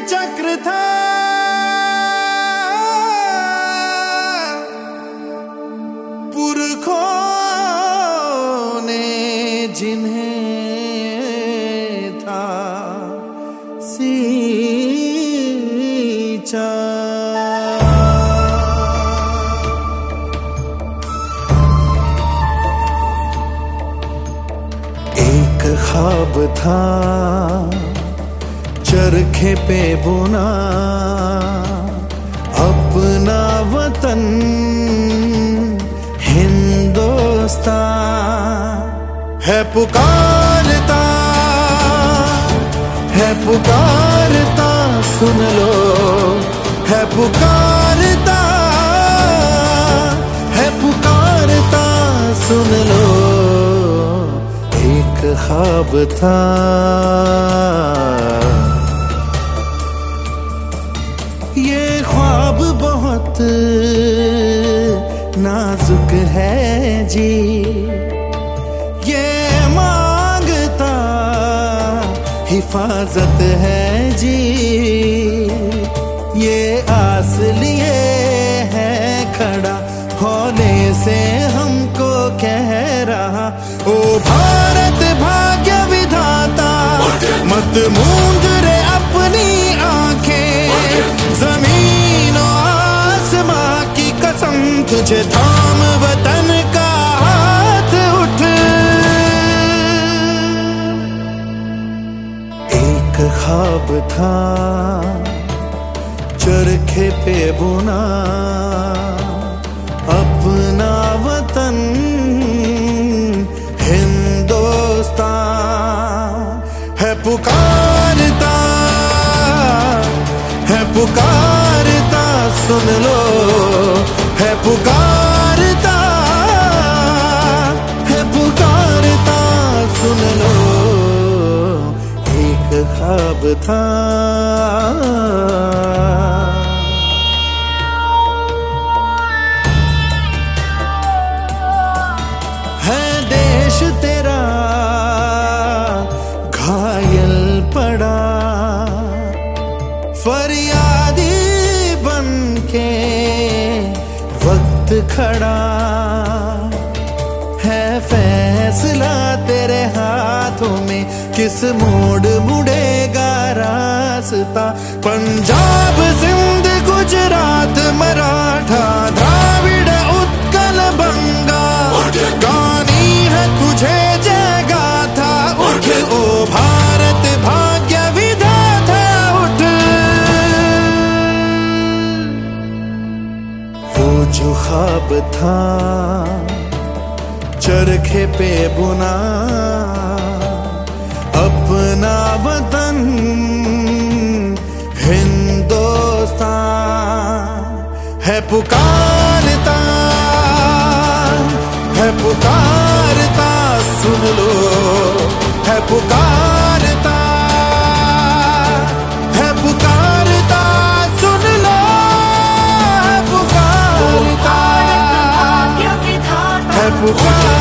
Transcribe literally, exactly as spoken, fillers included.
चक्र था पुरखों ने जिन्हें था सींचा। एक ख्वाब था चरखे पे बुना अपना वतन हिंदुस्तान है पुकारता है पुकारता सुन लो है पुकारता है पुकारता सुन लो। एक ख्वाब था ये ख्वाब बहुत नाजुक है जी ये मांगता हिफाजत है जी ये आस लिए है खड़ा होने से हमको कह रहा ओ भारत भाग्य विधाता मत मूंद रे अपनी आंखें जमीन और आसमां की कसम तुझे थाम वतन का हाथ उठ। एक ख्वाब था चरखे पे बुना अपना वतन हिंदुस्तान है पुकारता है पुकारता सुन लो है पुकारता है पुकारता सुन लो। एक ख्वाब था है देश तेरा घायल पड़ा फरियादी बन के वक्त खड़ा है फैसला तेरे हाथों में किस मोड़ मुड़ेगा रास्ता। पंजाब सिंध गुजरात मराठा द्राविड़ उत्कल बंगा गानी है तुझे जगा था उठ ओ भारत भाग्य विधाता उठ। वो जो ख्वाब था चरखे पे बुना अपना वतन हिंदुस्तान है पुकारता है पुकारता सुन लो है पुकारता है पुकारता सुन लो है पुकारता है पुकारता।